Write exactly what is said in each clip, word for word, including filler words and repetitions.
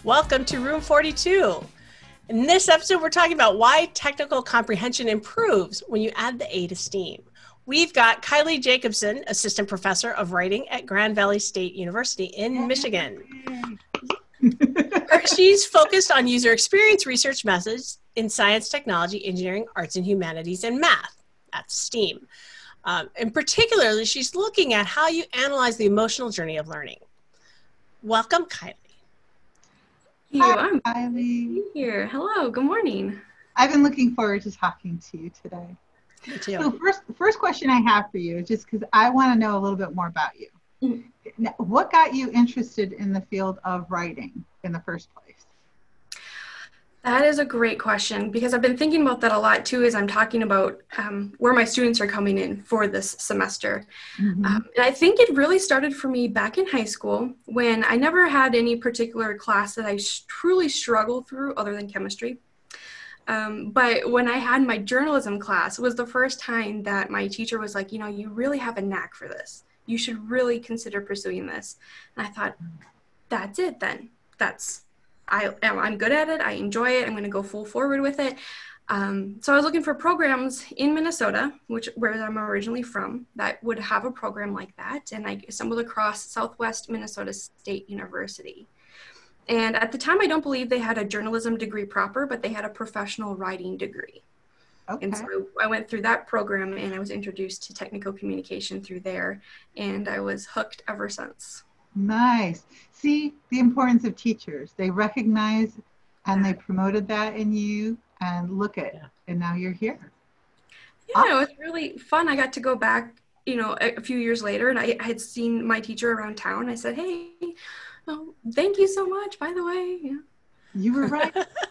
Welcome to Room forty-two. In this episode, we're talking about why technical comprehension improves when you add the A to STEAM. We've got Kylie Jacobson, Assistant Professor of Writing at Grand Valley State University in Michigan. She's focused on user experience research methods in science, technology, engineering, arts and humanities, and math. That's STEAM. Um, and particularly, she's looking at how you analyze the emotional journey of learning. Welcome, Kylie. You, I'm Kylie here. Hello, good morning. I've been looking forward to talking to you today. Me too. So first, first question I have for you is just because I want to know a little bit more about you. Mm-hmm. Now, what got you interested in the field of writing in the first place? That is a great question because I've been thinking about that a lot too as I'm talking about um, where my students are coming in for this semester. Mm-hmm. Um, and I think it really started for me back in high school when I never had any particular class that I sh- truly struggled through other than chemistry. Um, but when I had my journalism class, it was the first time that my teacher was like, you know, you really have a knack for this. You should really consider pursuing this. And I thought, that's it then. That's I am, I'm good at it. I enjoy it. I'm going to go full forward with it. Um, so I was looking for programs in Minnesota, which where I'm originally from, that would have a program like that. And I stumbled across Southwest Minnesota State University. And at the time, I don't believe they had a journalism degree proper, but they had a professional writing degree. Okay. And so I went through that program and I was introduced to technical communication through there. And I was hooked ever since. Nice. See the importance of teachers. They recognize and they promoted that in you, and look at, yeah. and now you're here. Yeah, awesome. It was really fun. I got to go back, you know, a, a few years later, and I, I had seen my teacher around town. I said, hey, oh, thank you so much, by the way. Yeah. You were right.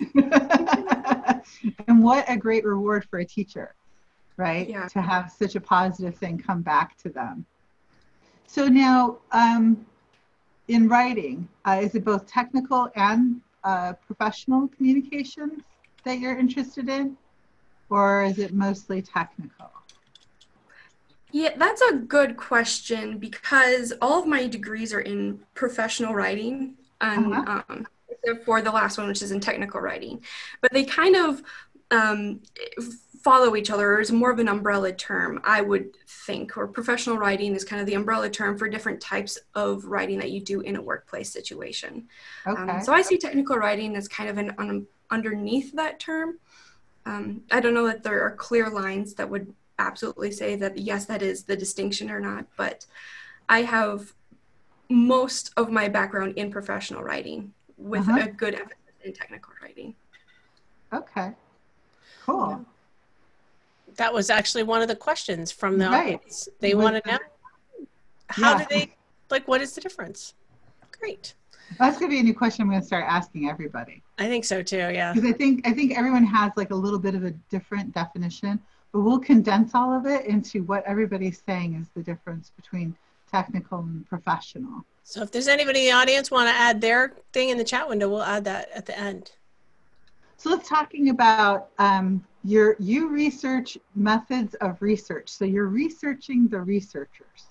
And what a great reward for a teacher, right? Yeah. To have such a positive thing come back to them. So now, um, in writing, uh, is it both technical and uh, professional communication that you're interested in, or is it mostly technical? Yeah, that's a good question because all of my degrees are in professional writing, and uh-huh. um, except for the last one, which is in technical writing. But they kind of um, follow each other. It's more of an umbrella term, I would think, or professional writing is kind of the umbrella term for different types of writing that you do in a workplace situation. Okay. Um, so I see technical writing as kind of an un- underneath that term. Um, I don't know that there are clear lines that would absolutely say that, yes, that is the distinction or not, but I have most of my background in professional writing with uh-huh. a good emphasis in technical writing. Okay, cool. Yeah. That was actually one of the questions from the right. audience. They want to know, how yeah. do they, like, what is the difference? Great. That's going to be a new question I'm going to start asking everybody. I think so too, yeah. Because I think, I think everyone has like a little bit of a different definition, but we'll condense all of it into what everybody's saying is the difference between technical and professional. So if there's anybody in the audience want to add their thing in the chat window, we'll add that at the end. So let's talking about um, your, you research methods of research. So you're researching the researchers.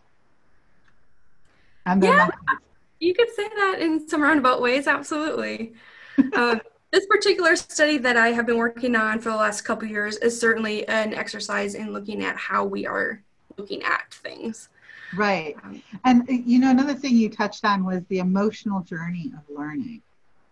And yeah, methods. You could say that in some roundabout ways, absolutely. um, this particular study that I have been working on for the last couple of years is certainly an exercise in looking at how we are looking at things. Right. Um, and, you know, another thing you touched on was the emotional journey of learning.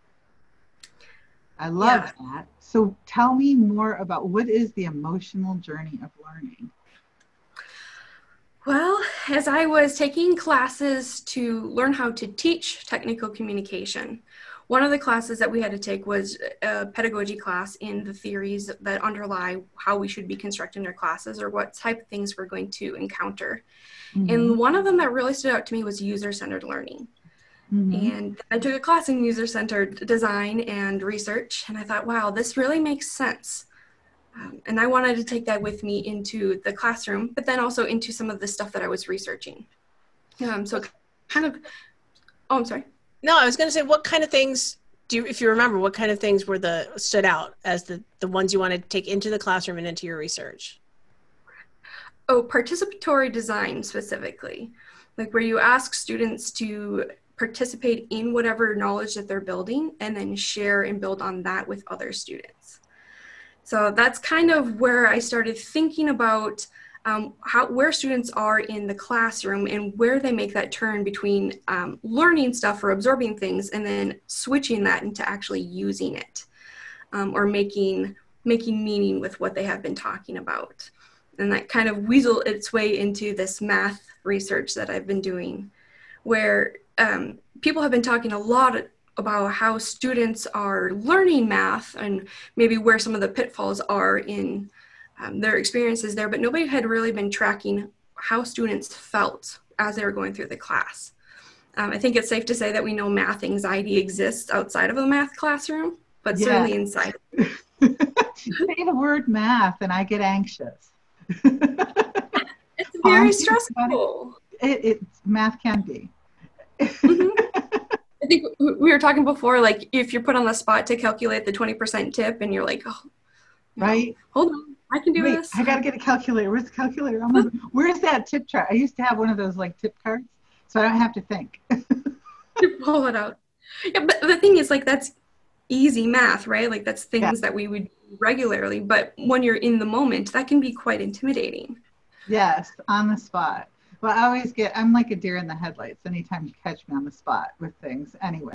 I love yeah. that. So tell me more about what is the emotional journey of learning? Well, as I was taking classes to learn how to teach technical communication, one of the classes that we had to take was a pedagogy class in the theories that underlie how we should be constructing our classes or what type of things we're going to encounter. Mm-hmm. And one of them that really stood out to me was user-centered learning. Mm-hmm. And I took a class in user-centered design and research, and I thought, wow, this really makes sense. Um, and I wanted to take that with me into the classroom, but then also into some of the stuff that I was researching. Um, so kind of, oh, I'm sorry. No, I was going to say, what kind of things do you, if you remember, what kind of things were the, stood out as the, the ones you wanted to take into the classroom and into your research? Oh, participatory design specifically, like where you ask students to participate in whatever knowledge that they're building and then share and build on that with other students. So that's kind of where I started thinking about um, how, where students are in the classroom and where they make that turn between um, learning stuff or absorbing things and then switching that into actually using it um, or making, making meaning with what they have been talking about. And that kind of weaseled its way into this math research that I've been doing, where um, people have been talking a lot about how students are learning math and maybe where some of the pitfalls are in um, their experiences there, but nobody had really been tracking how students felt as they were going through the class. Um, I think it's safe to say that we know math anxiety exists outside of a math classroom, but yeah. certainly inside. Say the word math and I get anxious. It's very um, stressful. It, it, math can be. Mm-hmm. I think we were talking before, like if you're put on the spot to calculate the twenty percent tip and you're like, oh, right. Know, hold on, I can do Wait, this. I got to get a calculator. Where's the calculator? Oh my, where's that tip chart? I used to have one of those like tip cards, so I don't have to think. Pull it out. Yeah, but the thing is, like, that's easy math, right? Like that's things yeah. that we would do regularly, but when you're in the moment, that can be quite intimidating. Yes, on the spot. Well, I always get, I'm like a deer in the headlights anytime you catch me on the spot with things anyways.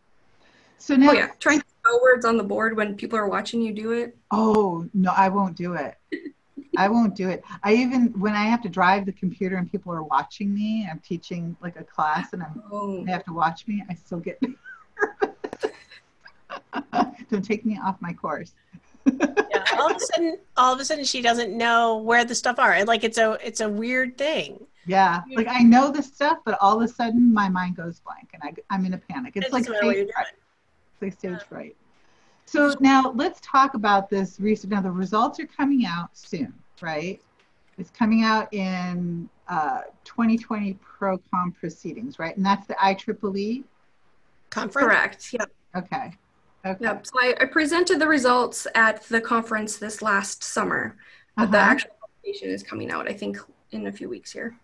So now. Oh yeah, trying to spell words on the board when people are watching you do it. Oh, no, I won't do it. I won't do it. I even, when I have to drive the computer and people are watching me, I'm teaching like a class and I'm, oh. they have to watch me, I still get nervous. Don't take me off my course. Yeah, all of a sudden, all of a sudden, she doesn't know where the stuff are. Like it's a, it's a weird thing. Yeah, like I know the stuff, but all of a sudden my mind goes blank, and I, I'm in a panic. It's, it's like stage fright. It's like stage yeah. fright. So now let's talk about this research. Now the results are coming out soon, right? It's coming out in uh, twenty twenty ProCom proceedings, right? And that's the I triple E conference. Correct. Yep. Okay. Okay. Yep. So I, I presented the results at the conference this last summer, but uh-huh. the actual publication is coming out, I think, in a few weeks here.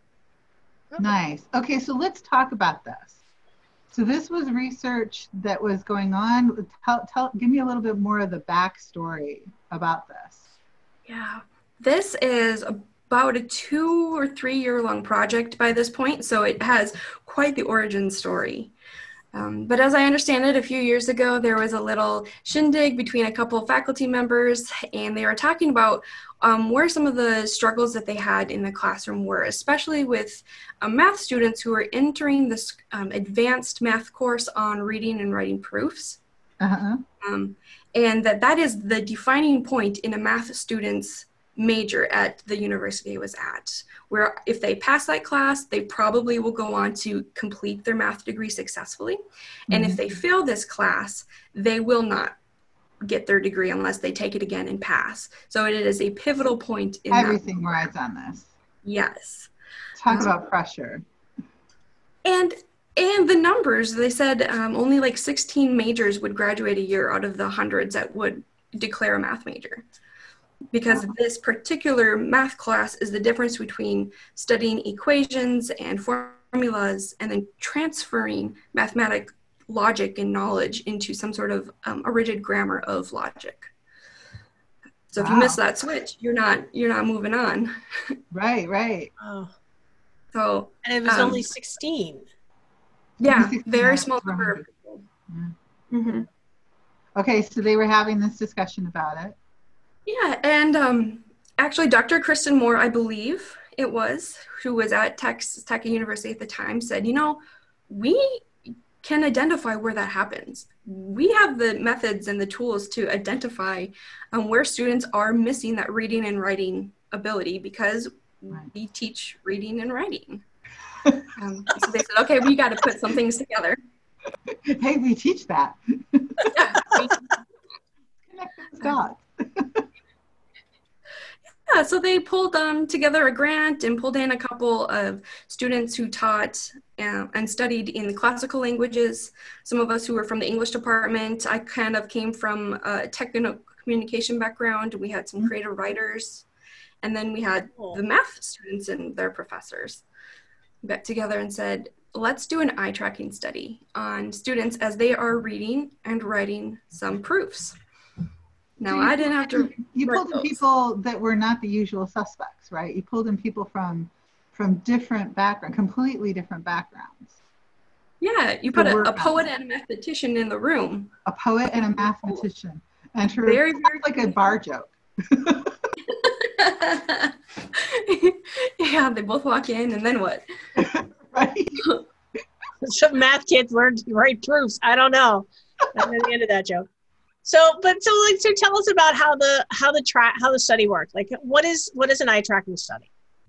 Nice. Okay, so let's talk about this. So this was research that was going on. Tell, tell, give me a little bit more of the backstory about this. Yeah, this is about a two or three year long project by this point, so it has quite the origin story. Um, but as I understand it, a few years ago, there was a little shindig between a couple of faculty members, and they were talking about um, where some of the struggles that they had in the classroom were, especially with uh, math students who are entering this um, advanced math course on reading and writing proofs. Uh-huh. Um, and that that is the defining point in a math student's major at the university I was at, where if they pass that class, they probably will go on to complete their math degree successfully. Mm-hmm. And if they fail this class, they will not get their degree unless they take it again and pass. So it is a pivotal point in everything rides on this. Yes. Talk um, about pressure. And and the numbers, they said um, only like sixteen majors would graduate a year out of the hundreds that would declare a math major. Because this particular math class is the difference between studying equations and formulas and then transferring mathematic logic and knowledge into some sort of um, a rigid grammar of logic. So if wow. you miss that switch, you're not you're not moving on. Right, right. Oh. So and it was um, only sixteen. Yeah, very small number of people. Yeah. Mm-hmm. Okay, so they were having this discussion about it. Yeah, and um, actually Doctor Kristen Moore, I believe it was, who was at Texas Tech University at the time, said, you know, we can identify where that happens. We have the methods and the tools to identify um, where students are missing that reading and writing ability because right. we teach reading and writing. um, so they said, okay, we got to put some things together. Hey, we teach that. Yeah, we connect those dots. Yeah, so they pulled um, together a grant and pulled in a couple of students who taught uh, and studied in the classical languages. Some of us who were from the English department. I kind of came from a technical communication background. We had some creative writers. And then we had the math students and their professors. We got together and said, let's do an eye tracking study on students as they are reading and writing some proofs. Now, so I didn't have to. You pulled in people that were not the usual suspects, right? You pulled in people from from different backgrounds, completely different backgrounds. Yeah, you put a, a poet and a mathematician in the room. A poet and a mathematician. And very, very like a bar joke. Yeah, they both walk in, and then what? Right. Some math kids learn to write proofs. I don't know. That's the end of that joke. So, but so like, so tell us about how the how the track how the study worked. Like, what is what is an eye tracking study?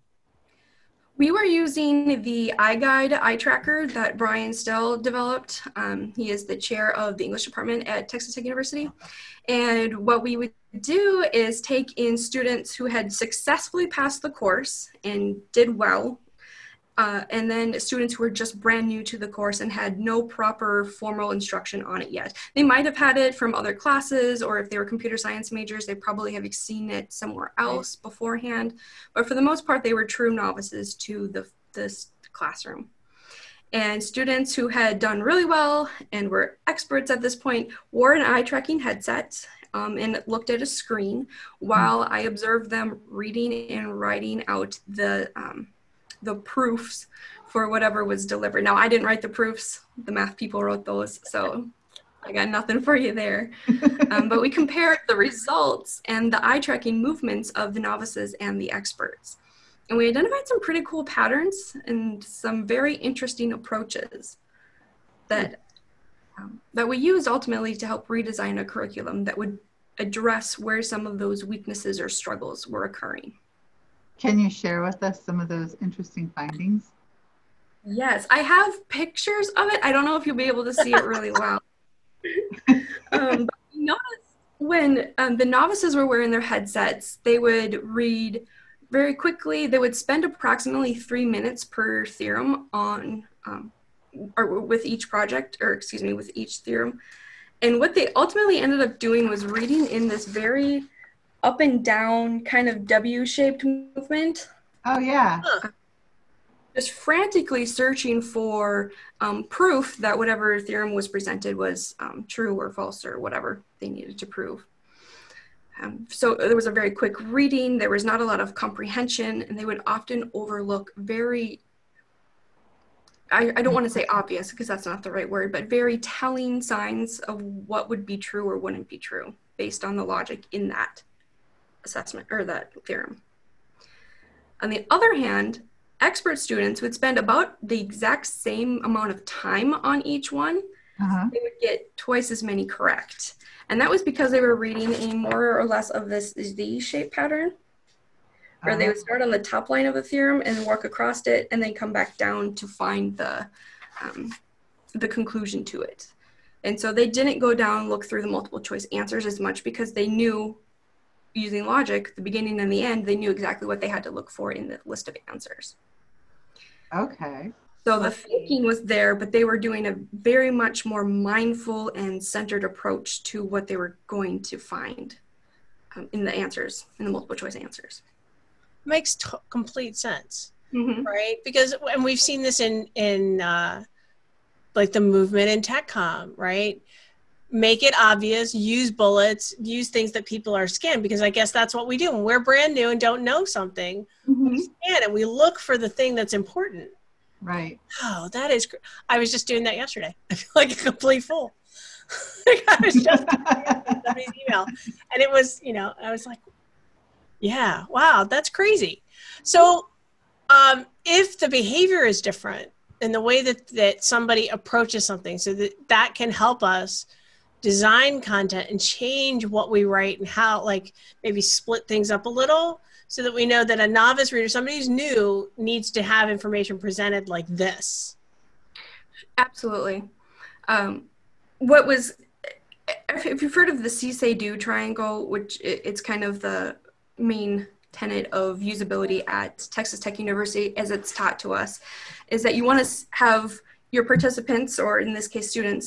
We were using the iGuide eye tracker that Brian Stell developed. Um, he is the chair of the English department at Texas Tech University. And what we would do is take in students who had successfully passed the course and did well, uh, and then students who were just brand new to the course and had no proper formal instruction on it yet. They might have had it from other classes, or if they were computer science majors, they probably have seen it somewhere else beforehand. But for the most part, they were true novices to the this classroom. And students who had done really well and were experts at this point wore an eye tracking headset um, and looked at a screen while I observed them reading and writing out the um, the proofs for whatever was delivered. Now, I didn't write the proofs. The math people wrote those, so I got nothing for you there. Um, but we compared the results and the eye tracking movements of the novices and the experts. And we identified some pretty cool patterns and some very interesting approaches that, um, that we used ultimately to help redesign a curriculum that would address where some of those weaknesses or struggles were occurring. Can you share with us some of those interesting findings? Yes, I have pictures of it. I don't know if you'll be able to see it really well. um, but we noticed when um, the novices were wearing their headsets, they would read very quickly. They would spend approximately three minutes per theorem on, um, or with each project, or excuse me, with each theorem. And what they ultimately ended up doing was reading in this very up and down kind of W-shaped movement. Oh, yeah. Uh, just frantically searching for um, proof that whatever theorem was presented was um, true or false or whatever they needed to prove. Um, so there was a very quick reading, there was not a lot of comprehension, and they would often overlook very, I, I don't want to say obvious because that's not the right word, but very telling signs of what would be true or wouldn't be true based on the logic in that assessment or that theorem. On the other hand, expert students would spend about the exact same amount of time on each one. Uh-huh. They would get twice as many correct. And that was because they were reading a more or less of this Z-shaped pattern, where uh-huh. they would start on the top line of a theorem and work across it and then come back down to find the, um, the conclusion to it. And so they didn't go down and look through the multiple choice answers as much because they knew, using logic, the beginning and the end, they knew exactly what they had to look for in the list of answers. Okay. So the thinking was there, but they were doing a very much more mindful and centered approach to what they were going to find um, in the answers, in the multiple choice answers. Makes t- complete sense, mm-hmm. right? Because, and we've seen this in, in uh, like the movement in TechCom, right? Make it obvious, use bullets, use things that people are scanned, because I guess that's what we do. When we're brand new and don't know something, mm-hmm. we scan and we look for the thing that's important. Right. Oh, that is, gr- I was just doing that yesterday. I feel like a complete fool. Like I was just somebody's email and it was, you know, I was like, yeah, wow, that's crazy. So um, if the behavior is different and the way that, that somebody approaches something, so that that can help us design content and change what we write and how, like maybe split things up a little so that we know that a novice reader, somebody who's new, needs to have information presented like this. Absolutely. Um, what was, if you've heard of the see-say-do triangle, which it's kind of the main tenet of usability at Texas Tech University as it's taught to us, is that you want to have your participants, or in this case students,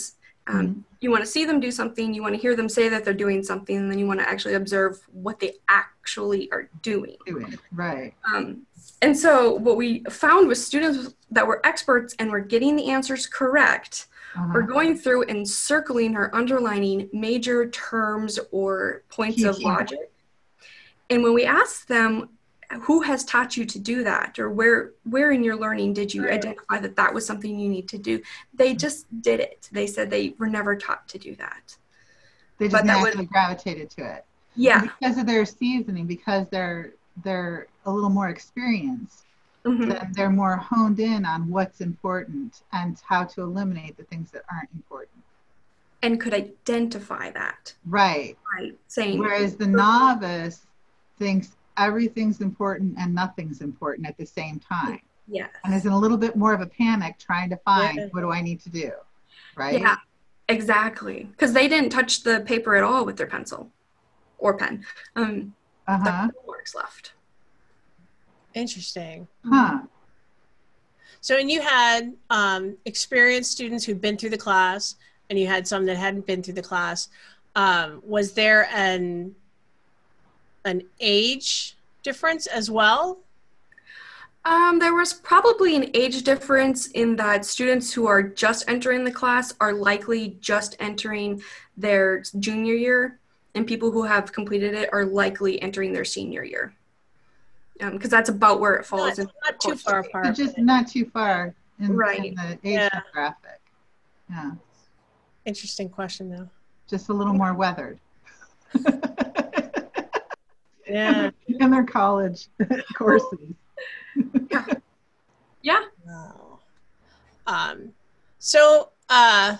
Um, mm-hmm. You want to see them do something, you want to hear them say that they're doing something, and then you want to actually observe what they actually are doing. Doing, right. Um, and so what we found was students that were experts and were getting the answers correct Uh-huh. were going through and circling or underlining major terms or points Key of key. logic. And when we asked them, who has taught you to do that, or where where in your learning did you Right. identify that that was something you need to do, they just did it. They said they were never taught to do that. They just But that naturally was- gravitated to it. Yeah. And because of their seasoning, because they're they're a little more experienced, Mhm. then they're more honed in on what's important and how to eliminate the things that aren't important. And could identify that. Right. Right. Saying. Whereas the novice thinks everything's important and nothing's important at the same time. Yes. And is in a little bit more of a panic trying to find, Yeah. what do I need to do? Right? Yeah, exactly. Because they didn't touch the paper at all with their pencil or pen. Um, Uh-huh. the marks left. Interesting. Huh. So, and you had um, experienced students who'd been through the class, and you had some that hadn't been through the class. Um, was there an an age difference as well? Um, there was probably an age difference in that students who are just entering the class are likely just entering their junior year, and people who have completed it are likely entering their senior year. Because um, that's about where it falls. Not, in not too far apart. So just not too far in, Right. in the age Yeah. demographic. Yeah. Interesting question, though. Just a little more weathered. Yeah. In their college courses. Yeah. Yeah. Wow. Um, so uh,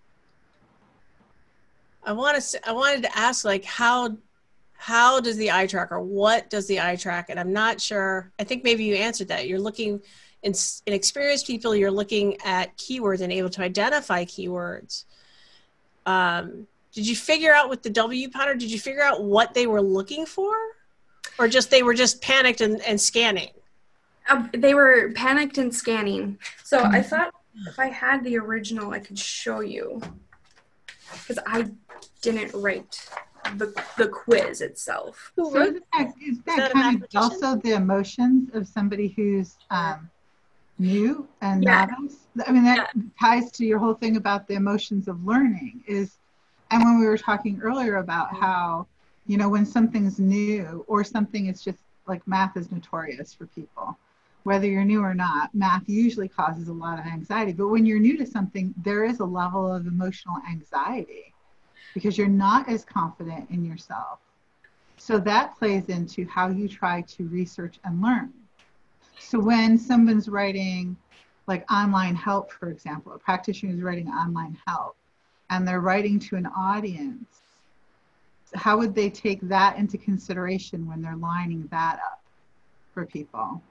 I want to. I wanted to ask, like, how how does the eye track, or what does the eye track? And I'm not sure. I think maybe you answered that. You're looking in, in experienced people. You're looking at keywords and able to identify keywords. Um, did you figure out with the W pattern? Did you figure out what they were looking for, or just they were just panicked and, and scanning? Uh, they were panicked and scanning. So I thought if I had the original, I could show you. Because I didn't write the, the quiz itself. So isn't that, is that, that a kind of mathematician? also the emotions of somebody who's um, new and Yeah. novice? I mean, that ties to your whole thing about the emotions of learning is, and when we were talking earlier about how, you know, when something's new or something is just like math is notorious for people, whether you're new or not, math usually causes a lot of anxiety. But when you're new to something, there is a level of emotional anxiety because you're not as confident in yourself. So that plays into how you try to research and learn. So when someone's writing like online help, for example, a practitioner is writing online help and they're writing to an audience, how would they take that into consideration when they're lining that up for people?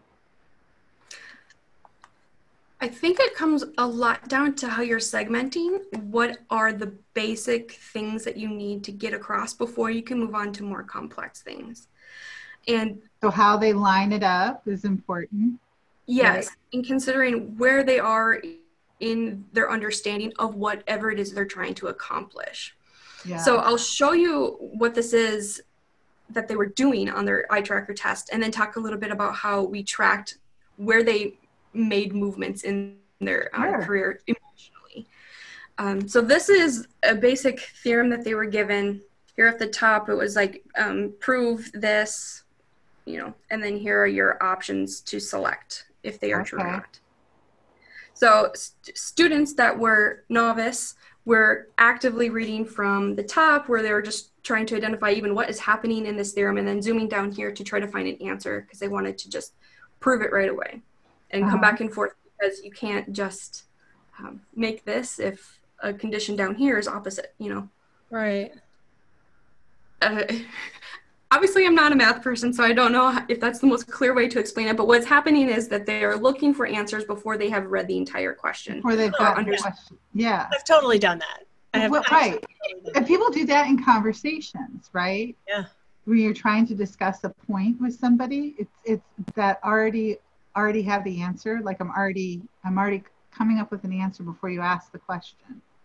I think it comes a lot down to how you're segmenting. What are the basic things that you need to get across before you can move on to more complex things? And so how they line it up is important. yes, right? in considering where they are in their understanding of whatever it is they're trying to accomplish. Yeah. So I'll show you what this is that they were doing on their eye tracker test, and then talk a little bit about how we tracked where they made movements in their um, Sure. career emotionally. Um, so this is a basic theorem that they were given. Here at the top, it was like, um, prove this, you know, and then here are your options to select if they are true or Okay. not. So st- students that were novice were actively reading from the top where they were just trying to identify even what is happening in this theorem and then zooming down here to try to find an answer because they wanted to just prove it right away and come Uh-huh. back and forth because you can't just um, make this if a condition down here is opposite, you know. Right. Uh, obviously, I'm not a math person, so I don't know if that's the most clear way to explain it, but what's happening is that they are looking for answers before they have read the entire question. Before they've Oh, got the under- question. Yeah. I've totally done that. I have Well, right. absolutely totally done And people do that in conversations, right? Yeah. When you're trying to discuss a point with somebody, it's it's that already already have the answer. Like I'm already I'm already coming up with an answer before you ask the question.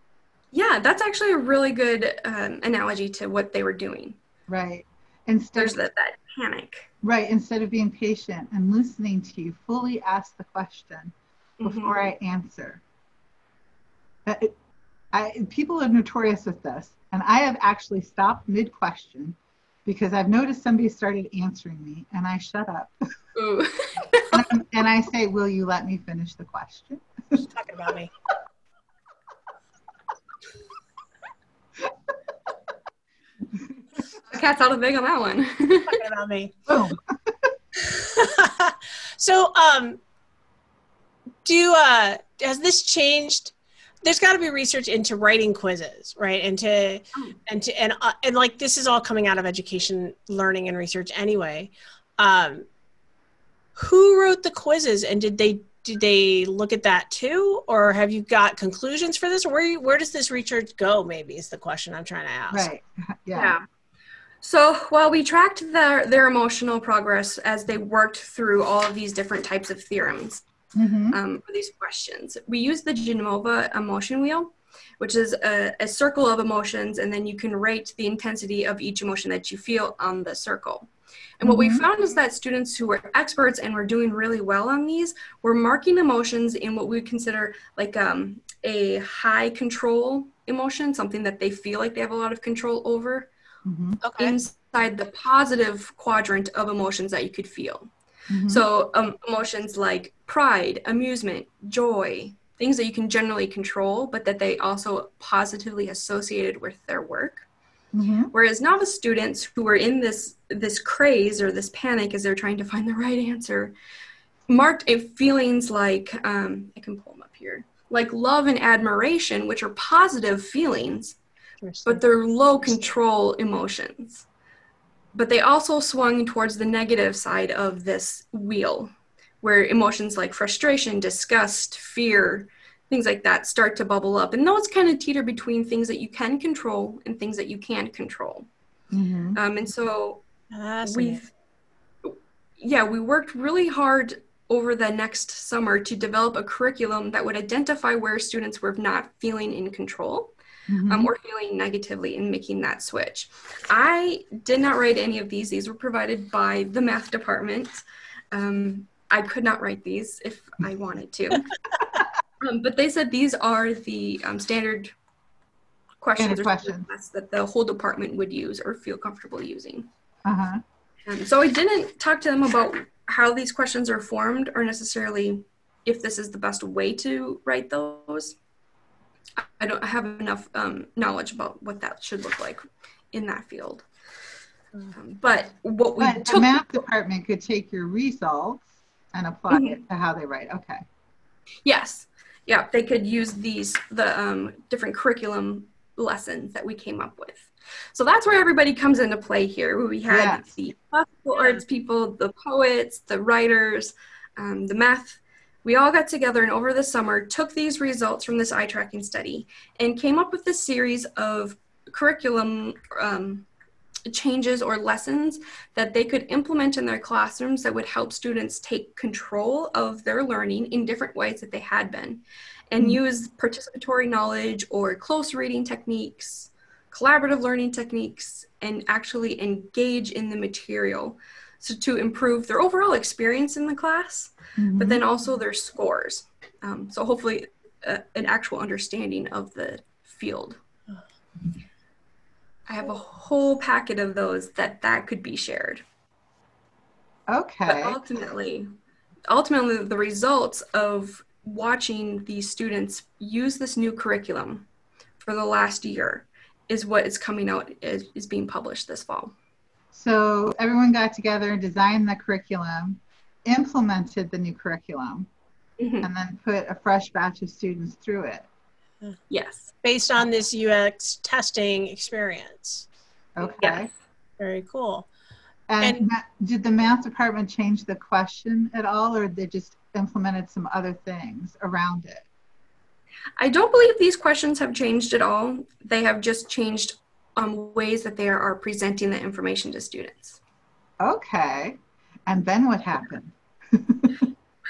Yeah, that's actually a really good um, analogy to what they were doing. Right. Instead There's of, that, that panic. Right. Instead of being patient and listening to you, fully ask the question before mm-hmm. I answer. I, I, people are notorious with this. And I have actually stopped mid-question because I've noticed somebody started answering me and I shut up. Ooh. and, and I say, will you let me finish the question? She's talking about me. The cat's out of the bag on that one. Talking about me. Boom. So, um, do, uh, has this changed? There's got to be research into writing quizzes, right? And to, oh. and to, and, uh, and like, this is all coming out of education, learning and research anyway. Um, who wrote the quizzes, and did they, did they look at that too? Or have you got conclusions for this? Or where, where does this research go? Maybe is the question I'm trying to ask. Right. Yeah. yeah. So while we tracked their, their emotional progress as they worked through all of these different types of theorems, Mm-hmm. Um, for these questions, we use the Genova emotion wheel, which is a, a circle of emotions, and then you can rate the intensity of each emotion that you feel on the circle. And what mm-hmm. we found is that students who were experts and were doing really well on these were marking emotions in what we would consider like um, a high control emotion, something that they feel like they have a lot of control over, mm-hmm. okay. inside the positive quadrant of emotions that you could feel. Mm-hmm. So um, emotions like pride, amusement, joy, things that you can generally control, but that they also positively associated with their work. Mm-hmm. Whereas novice students who were in this this craze or this panic as they're trying to find the right answer, marked a feelings like, um, I can pull them up here, like love and admiration, which are positive feelings, but they're low control emotions. But they also swung towards the negative side of this wheel, where emotions like frustration, disgust, fear, things like that start to bubble up. And those kind of teeter between things that you can control and things that you can't control. Mm-hmm. Um, and so we've, yeah, we worked really hard over the next summer to develop a curriculum that would identify where students were not feeling in control. Mm-hmm. Um, or feeling negatively and making that switch. I did not write any of these. These were provided by the math department. Um, I could not write these if I wanted to. um, but they said these are the um, standard questions, standard or questions that the whole department would use or feel comfortable using. Uh-huh. Um, so I didn't talk to them about how these questions are formed or necessarily if this is the best way to write those. I don't have enough um, knowledge about what that should look like in that field. Um, but what we but took- the math department could take your results and apply mm-hmm. it to how they write. Okay. Yes. Yeah, they could use these, the um, different curriculum lessons that we came up with. So that's where everybody comes into play here. We had yes. the classical arts people, the poets, the writers, um, the math. We all got together and over the summer took these results from this eye tracking study and came up with this series of curriculum um, changes or lessons that they could implement in their classrooms that would help students take control of their learning in different ways that they had been, and mm-hmm. use participatory knowledge or close reading techniques, collaborative learning techniques, and actually engage in the material. So to improve their overall experience in the class, mm-hmm. but then also their scores. Um, so hopefully uh, an actual understanding of the field. I have a whole packet of those that that could be shared. Okay. But ultimately, ultimately the results of watching these students use this new curriculum for the last year is what is coming out, is, is being published this fall. So everyone got together, designed the curriculum, implemented the new curriculum, mm-hmm. and then put a fresh batch of students through it. Yes. Based on this U X testing experience. Okay. Yes. Very cool. And, and did the math department change the question at all, or they just implemented some other things around it? I don't believe these questions have changed at all. They have just changed um, ways that they are presenting the information to students. Okay. And then what happened?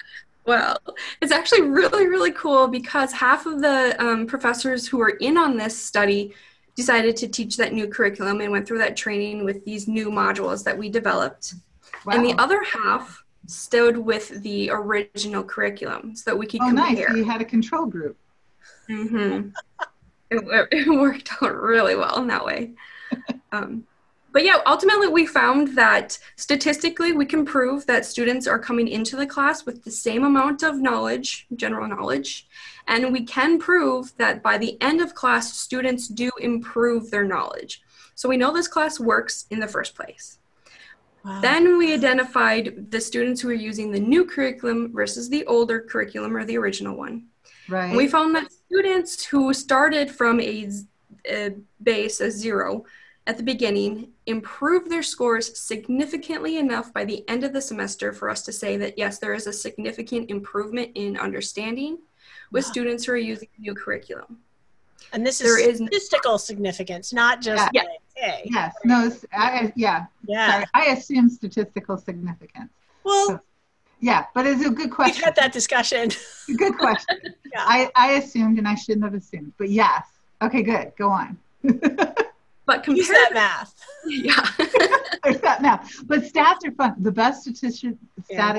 Well, it's actually really, really cool because half of the um, professors who were in on this study decided to teach that new curriculum and went through that training with these new modules that we developed. Wow. And the other half stayed with the original curriculum so that we could oh, compare. Nice. So you had a control group. Mm-hmm. it, it worked out really well in that way. Um, But yeah, ultimately we found that statistically we can prove that students are coming into the class with the same amount of knowledge, general knowledge, and we can prove that by the end of class, students do improve their knowledge. So we know this class works in the first place. Wow. Then we identified the students who are using the new curriculum versus the older curriculum or the original one. Right. And we found that students who started from a, a base, a zero, at the beginning, improve their scores significantly enough by the end of the semester for us to say that, yes, there is a significant improvement in understanding with wow. students who are using the new curriculum. And this is there statistical is significance, not just yeah. like, hey. Yes, no, I, yeah. Yeah. Sorry, I assume statistical significance. Well, so, yeah, but it's a good question. We've had that discussion. Good question. yeah. I, I assumed and I shouldn't have assumed, but yes. Okay, good. Go on. But compare Use that math. Yeah. There's that math. But stats are fun. The best statistician, static,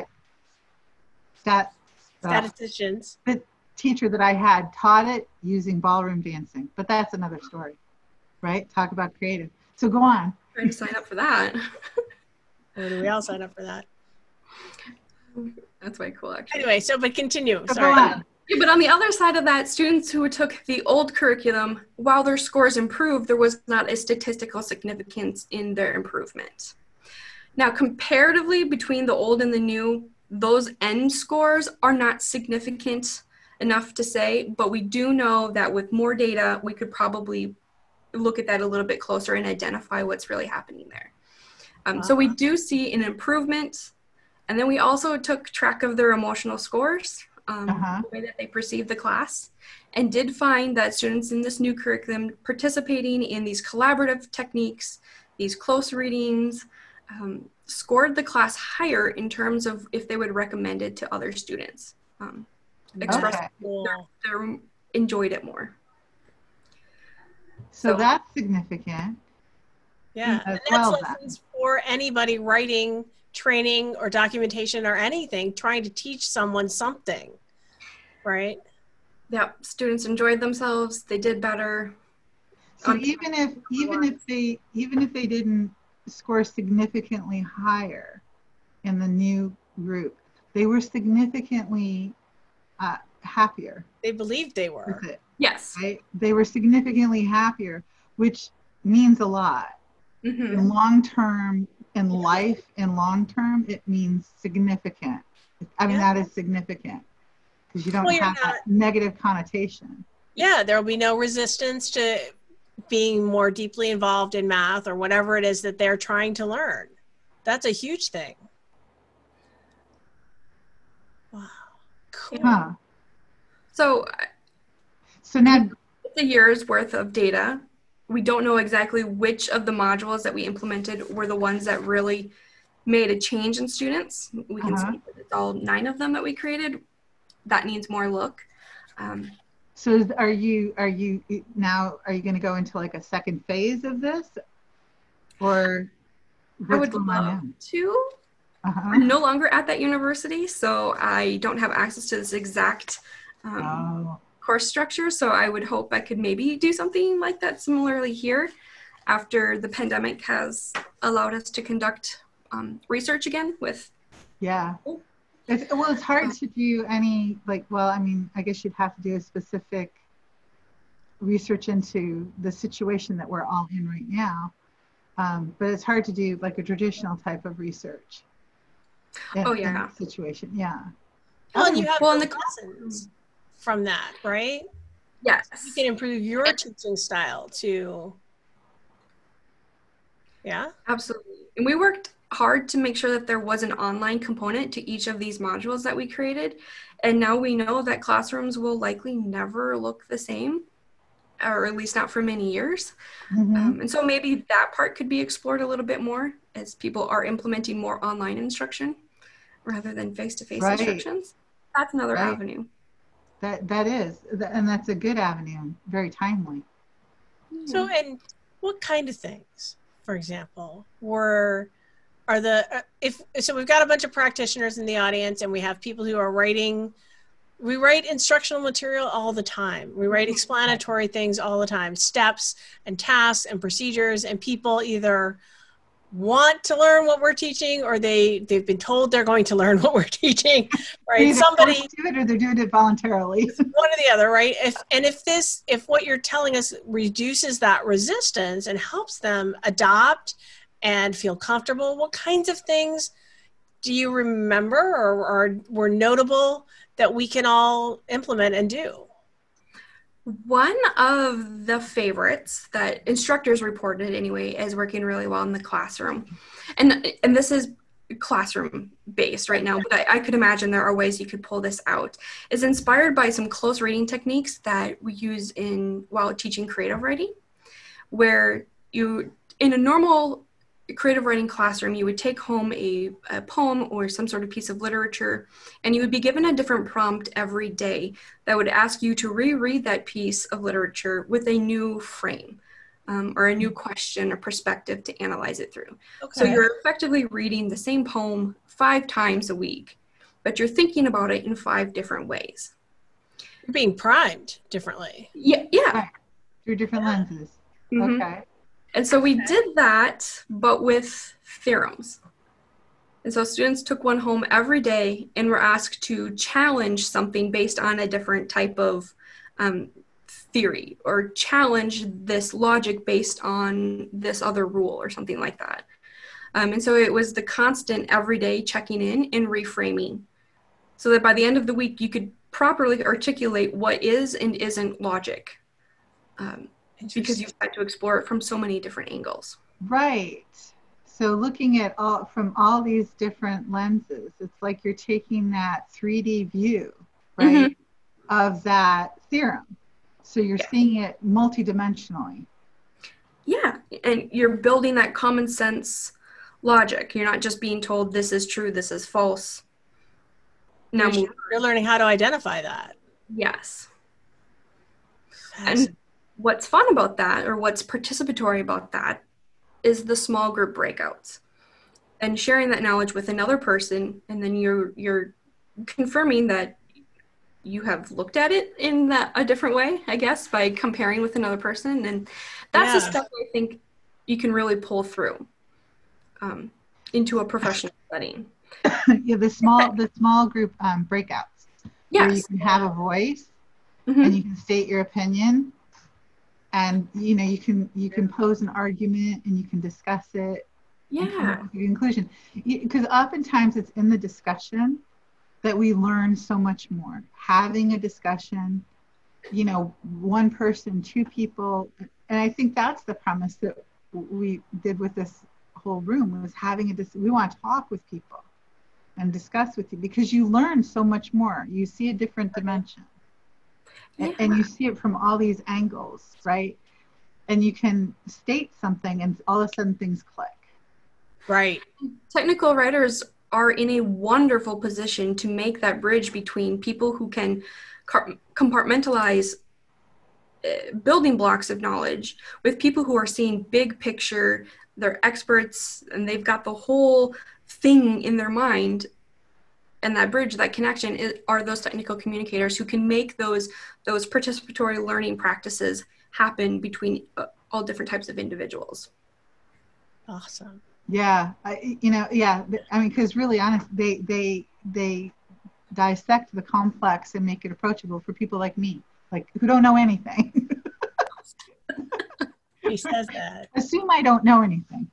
yeah. stat, statisticians. Uh, the teacher that I had taught it using ballroom dancing, but that's another story, right? Talk about creative. So go on. Trying to sign up for that. Or do we all sign up for that? That's way cool, actually. Anyway, so but continue. So Sorry. Go on. Yeah, but on the other side of that, students who took the old curriculum, while their scores improved, there was not a statistical significance in their improvement. Now, comparatively between the old and the new, those end scores are not significant enough to say, but we do know that with more data, we could probably look at that a little bit closer and identify what's really happening there. Um, uh-huh. So we do see an improvement, and then we also took track of their emotional scores. Um, uh-huh. The way that they perceive the class, and did find that students in this new curriculum participating in these collaborative techniques, these close readings, um, scored the class higher in terms of if they would recommend it to other students. Um, expressed okay. they enjoyed it more. So, so that's significant. Yeah, and that's well lessons for anybody writing training or documentation or anything, trying to teach someone something, right? Yeah, students enjoyed themselves, they did better. So um, even if even if they even if they didn't score significantly higher in the new group, they were significantly uh, happier. They believed they were. With it, yes. Right? They were significantly happier, which means a lot. Mm-hmm. In long term, in life, in long term, it means significant. I mean, yeah. that is significant because you don't well, have not, that negative connotation. Yeah, there will be no resistance to being more deeply involved in math or whatever it is that they're trying to learn. That's a huge thing. Wow. Cool. Huh. So, so now it's a year's worth of data. We don't know exactly which of the modules that we implemented were the ones that really made a change in students. We can uh-huh. see that it's all nine of them that we created. That needs more look. Um, so are you, are you now, are you going to go into like a second phase of this? Or what's I would going love on to. Uh-huh. I'm no longer at that university, so I don't have access to this exact um, oh. course structure, so I would hope I could maybe do something like that similarly here after the pandemic has allowed us to conduct um, research again with. Yeah. It's, well, it's hard to do any, like, well, I mean, I guess you'd have to do a specific research into the situation that we're all in right now. Um, but it's hard to do like a traditional type of research. In, oh, yeah. Situation, yeah. Well, and you have well, the lessons from that, right? Yes. You can improve your teaching style too. Yeah? Absolutely. And we worked hard to make sure that there was an online component to each of these modules that we created. And now we know that classrooms will likely never look the same, or at least not for many years. Mm-hmm. Um, and so maybe that part could be explored a little bit more as people are implementing more online instruction rather than face-to-face right. instructions. That's another right? avenue. That that is, and that's a good avenue, very timely. So, and what kind of things, for example, were are the uh, if so we've got a bunch of practitioners in the audience, and we have people who are writing. We write instructional material all the time. We write explanatory things all the time, steps and tasks and procedures, and people either want to learn what we're teaching or they, they've been told they're going to learn what we're teaching, right? Somebody do it or they're doing it voluntarily. One or the other, right? If, and if this, if what you're telling us reduces that resistance and helps them adopt and feel comfortable, what kinds of things do you remember or, or were notable that we can all implement and do? One of the favorites that instructors reported anyway is working really well in the classroom. And, and this is classroom based right now, but I, I could imagine there are ways you could pull this out. Is inspired by some close reading techniques that we use in while teaching creative writing, where you, in a normal creative writing classroom, you would take home a, a poem or some sort of piece of literature, and you would be given a different prompt every day that would ask you to reread that piece of literature with a new frame um, or a new question or perspective to analyze it through. Okay. So you're effectively reading the same poem five times a week, but you're thinking about it in five different ways. You're being primed differently. Yeah, yeah. Through different yeah. lenses. Mm-hmm. Okay. And so we did that, but with theorems. And so students took one home every day and were asked to challenge something based on a different type of um, theory, or challenge this logic based on this other rule or something like that. Um, and so it was the constant everyday checking in and reframing, so that by the end of the week, you could properly articulate what is and isn't logic. Um, because you've had to explore it from so many different angles. Right. So looking at all from all these different lenses, it's like you're taking that three D view, right, mm-hmm. of that theorem. So you're yeah. seeing it multidimensionally. Yeah, and you're building that common sense logic. You're not just being told this is true, this is false. Now you're, you're learning how to identify that. Yes. And what's fun about that, or what's participatory about that, is the small group breakouts and sharing that knowledge with another person, and then you're you're confirming that you have looked at it in that, a different way, I guess, by comparing with another person. And that's yeah. the stuff I think you can really pull through um, into a professional setting. Yeah, the small the small group um, breakouts. Yes. Where you can have a voice mm-hmm. and you can state your opinion. And, you know, you can you can pose an argument and you can discuss it. Yeah. And come up with a conclusion. Because oftentimes it's in the discussion that we learn so much more. Having a discussion, you know, one person, two people. And I think that's the premise that we did with this whole room, was having a dis- we want to talk with people and discuss with you, because you learn so much more. You see a different dimension. Yeah. And you see it from all these angles, right? And you can state something and all of a sudden things click. Right. Technical writers are in a wonderful position to make that bridge between people who can compartmentalize building blocks of knowledge with people who are seeing big picture, they're experts, and they've got the whole thing in their mind. And that bridge, that connection, is, are those technical communicators who can make those those participatory learning practices happen between uh, all different types of individuals. Awesome. Yeah, I, you know, yeah. I mean, because really, honest, they they they dissect the complex and make it approachable for people like me, like who don't know anything. He says that. Assume I don't know anything.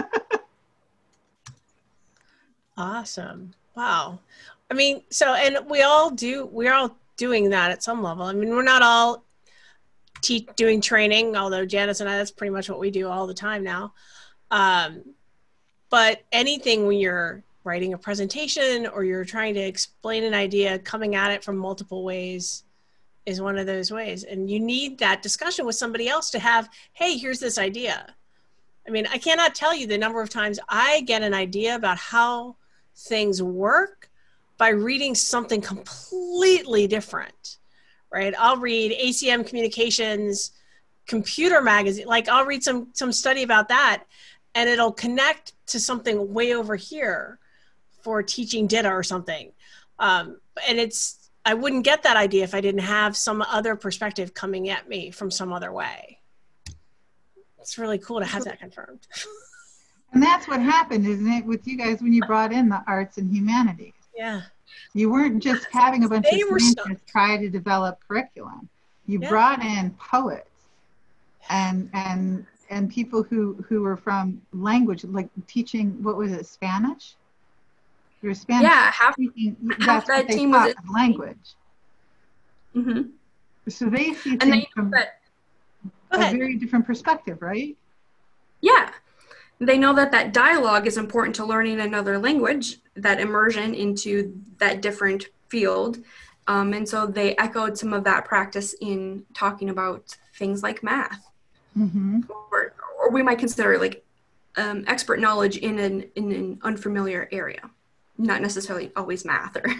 Awesome. Wow. I mean, so, and we all do, we're all doing that at some level. I mean, we're not all te- doing training, although Janice and I, that's pretty much what we do all the time now. Um, but anything when you're writing a presentation or you're trying to explain an idea, coming at it from multiple ways is one of those ways. And you need that discussion with somebody else to have, hey, here's this idea. I mean, I cannot tell you the number of times I get an idea about how things work by reading something completely different, right? I'll read A C M Communications computer magazine, like I'll read some some study about that, and it'll connect to something way over here for teaching D I T A or something. Um, and it's, I wouldn't get that idea if I didn't have some other perspective coming at me from some other way. It's really cool to have that confirmed. And that's what happened, isn't it, with you guys when you brought in the arts and humanities? Yeah. You weren't just having a bunch They of were scientists try to develop curriculum. You Yeah. brought in poets and and and people who who were from language, like teaching, what was it, Spanish? You were Spanish. Yeah, half, speaking, half that's what that they team taught was as language. Mm-hmm. So they see And things they from that, a very different perspective, right? yeah. They know that that dialogue is important to learning another language, that immersion into that different field. Um, and so they echoed some of that practice in talking about things like math. Mm-hmm. Or, or we might consider like um, expert knowledge in an, in an unfamiliar area. Not necessarily always math. Or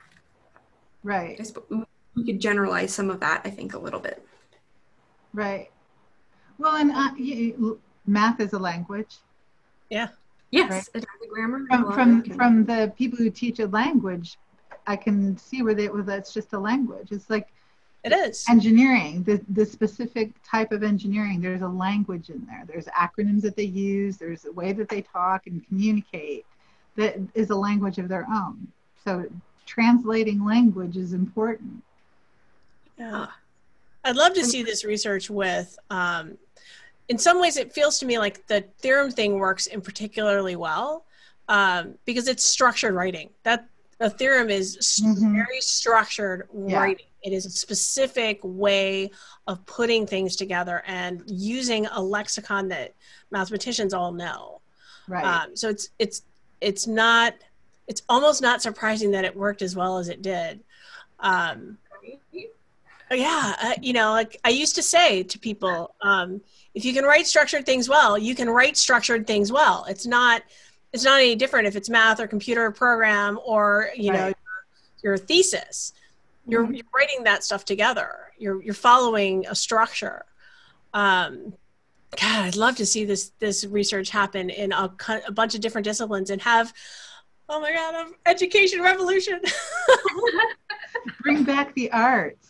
Right. We could generalize some of that, I think, a little bit. Right. Well, and uh, you, math is a language. Yeah. Yes, right? it has a grammar. From from, from the people who teach a language, I can see where they, well, that's just a language. It's like it is engineering, the the specific type of engineering. There's a language in there. There's acronyms that they use. There's a way that they talk and communicate that is a language of their own. So translating language is important. Yeah. I'd love to see this research with, um, in some ways it feels to me like the theorem thing works in particularly well um, because it's structured writing. That a theorem is mm-hmm. very structured yeah. writing. It is a specific way of putting things together and using a lexicon that mathematicians all know. Right. Um, so it's, it's, it's not, it's almost not surprising that it worked as well as it did. Um, yeah, uh, you know, like I used to say to people, um, if you can write structured things well, you can write structured things well. It's not, it's not any different if it's math or computer program or, you right. know, your, your thesis. You're, mm-hmm. you're writing that stuff together. You're, you're following a structure. Um, God, I'd love to see this, this research happen in a, a bunch of different disciplines and have, oh my God, an education revolution. Bring back the arts.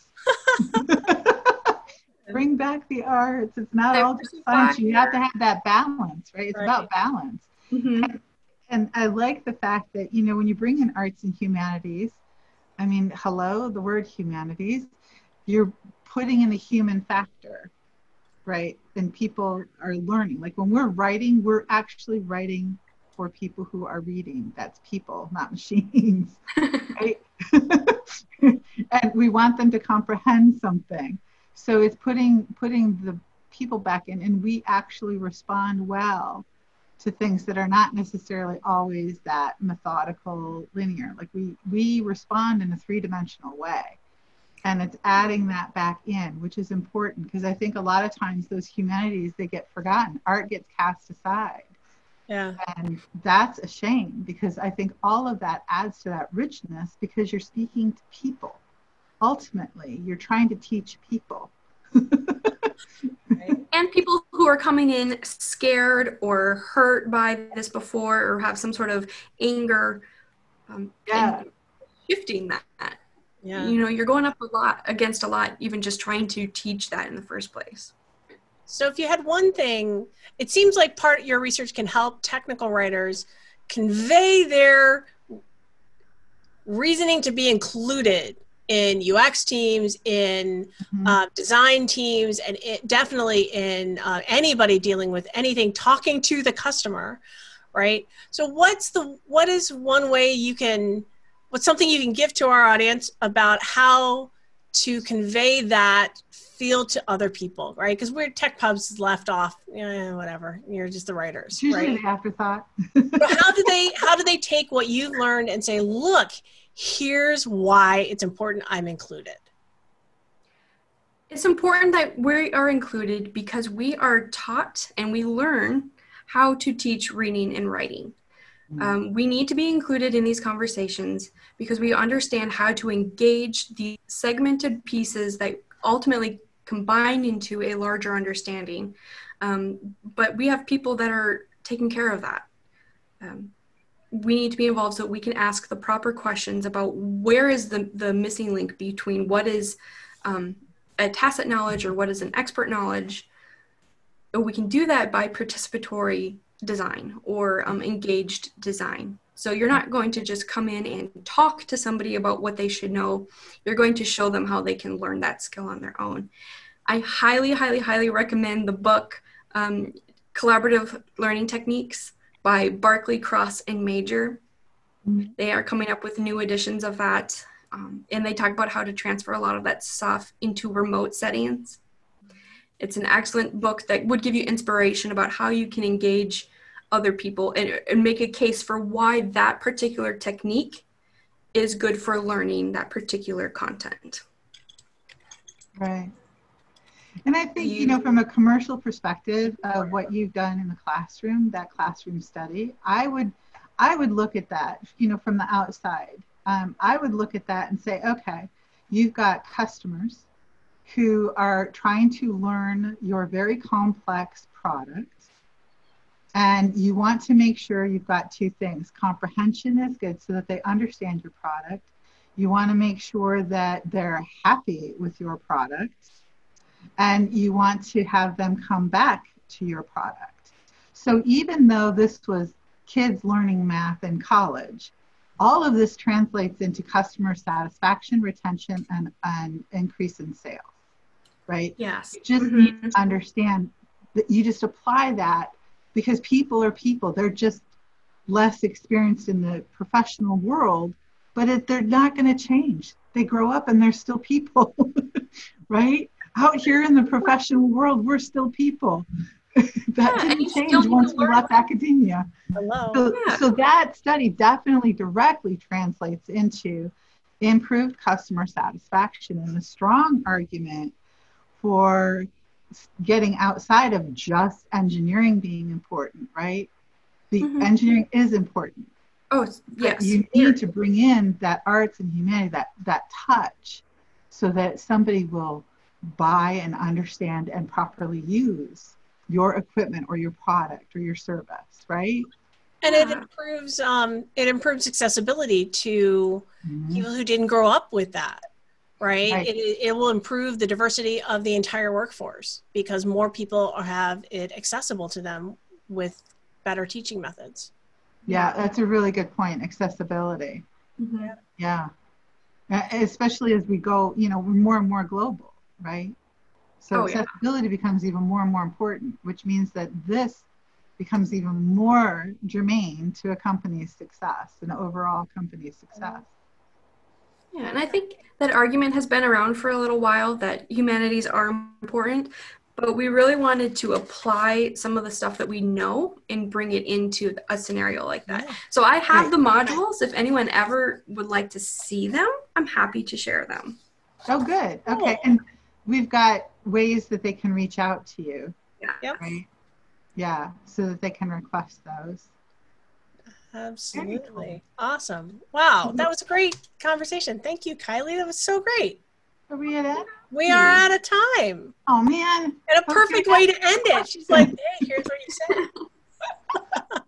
Bring back the arts. It's not all just science. You have to have that balance, right? It's right. about balance. Mm-hmm. And, and I like the fact that, you know, when you bring in arts and humanities, I mean, hello, the word humanities, you're putting in a human factor, right? And people are learning. Like when we're writing, we're actually writing for people who are reading. That's people, not machines, right? And we want them to comprehend something. So it's putting putting the people back in, and we actually respond well to things that are not necessarily always that methodical, linear. Like we we respond in a three-dimensional way, and it's adding that back in, which is important because I think a lot of times those humanities, they get forgotten. Art gets cast aside. Yeah. And that's a shame because I think all of that adds to that richness because you're speaking to people. Ultimately, you're trying to teach people. Right. And people who are coming in scared or hurt by this before or have some sort of anger. Um, yeah. And shifting that. Yeah. You know, you're going up a lot against a lot, even just trying to teach that in the first place. So if you had one thing, it seems like part of your research can help technical writers convey their reasoning to be included in U X teams, in mm-hmm. uh, design teams, and it, definitely in uh, anybody dealing with anything, talking to the customer, right? So what's the, what is one way you can, what's something you can give to our audience about how to convey that feel to other people, right? Because we're tech pubs left off, eh, whatever. You're just the writers, it's usually right? The afterthought. So how do they how do they take what you've learned and say, look, here's why it's important I'm included? It's important that we are included because we are taught and we learn how to teach reading and writing. Um, we need to be included in these conversations because we understand how to engage the segmented pieces that ultimately combine into a larger understanding. Um, but we have people that are taking care of that. Um, we need to be involved so we can ask the proper questions about where is the, the missing link between what is um, a tacit knowledge or what is an expert knowledge. And we can do that by participatory design or um, engaged design. So you're not going to just come in and talk to somebody about what they should know. You're going to show them how they can learn that skill on their own. I highly, highly, highly recommend the book um, Collaborative Learning Techniques by Barkley, Cross, and Major. Mm-hmm. They are coming up with new editions of that. Um, and they talk about how to transfer a lot of that stuff into remote settings. It's an excellent book that would give you inspiration about how you can engage other people and, and make a case for why that particular technique is good for learning that particular content. Right. And I think, you know, from a commercial perspective of what you've done in the classroom, that classroom study, I would, I would look at that, you know, from the outside. Um, I would look at that and say, okay, you've got customers who are trying to learn your very complex product. And you want to make sure you've got two things. Comprehension is good so that they understand your product. You want to make sure that they're happy with your product. And you want to have them come back to your product. So even though this was kids learning math in college, all of this translates into customer satisfaction, retention, and an increase in sales, right? Yes. You just mm-hmm. need to understand that you just apply that because people are people. They're just less experienced in the professional world, but it, they're not going to change. They grow up and they're still people, right? Out here in the professional world, we're still people. That yeah, didn't change once we left academia. Hello. So, yeah. so that study definitely directly translates into improved customer satisfaction and a strong argument for getting outside of just engineering being important, right? The mm-hmm. engineering is important. Oh, yes. You need to bring in that arts and humanity, that, that touch, so that somebody will buy and understand and properly use your equipment or your product or your service, right? And it improves um, it improves accessibility to mm-hmm. people who didn't grow up with that, right? right. It, it will improve the diversity of the entire workforce because more people have it accessible to them with better teaching methods. Yeah, that's a really good point, accessibility. Mm-hmm. Yeah, especially as we go, you know, we're more and more global, right? So oh, accessibility yeah. becomes even more and more important, which means that this becomes even more germane to a company's success, an overall company's success. Yeah, and I think that argument has been around for a little while that humanities are important, but we really wanted to apply some of the stuff that we know and bring it into a scenario like that. Yeah. So I have right. the modules. If anyone ever would like to see them, I'm happy to share them. Oh, good. Okay. And we've got ways that they can reach out to you. Yeah. Right? Yeah. So that they can request those. Absolutely. Cool. Awesome. Wow. That was a great conversation. Thank you, Kylie. That was so great. Are we at it? We are out of time. Oh, man. And a perfect okay. way to end it. She's like, hey, here's what you said.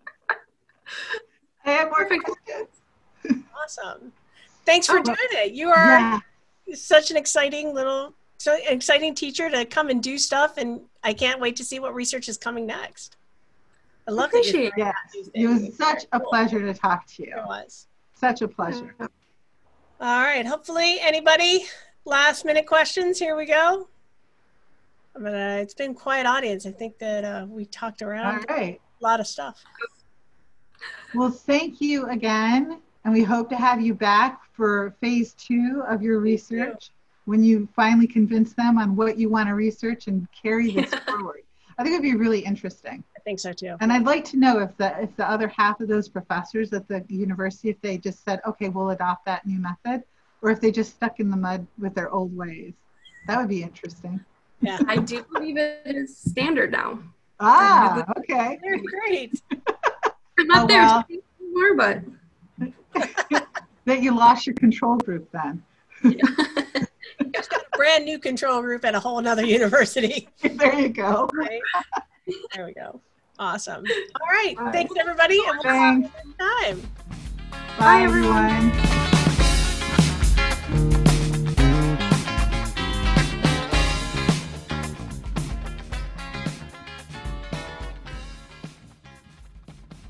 I have more questions. Awesome. Thanks for oh, doing it. You are yeah. such an exciting little, so exciting teacher to come and do stuff. And I can't wait to see what research is coming next. I love it. Yes. It was such a pleasure to talk to you. It was. Such a pleasure. All right. Hopefully, anybody, last minute questions? Here we go. But uh, it's been quiet audience. I think that uh, we talked around All right. a lot of stuff. Well, thank you again. And we hope to have you back for phase two of your research when you finally convince them on what you want to research and carry this forward. I think it'd be really interesting. I think so too. And I'd like to know if the if the other half of those professors at the university, if they just said, okay, we'll adopt that new method, or if they just stuck in the mud with their old ways. That would be interesting. Yeah, I do believe it is standard now. Ah, okay. They're great. I'm up oh, there well. more, but that you lost your control group then. Yeah. Brand new control group at a whole nother university. There you go. Right? There we go. Awesome. All right. All right. Thanks, everybody. And we'll Thanks. see you next time. Bye, Bye everyone.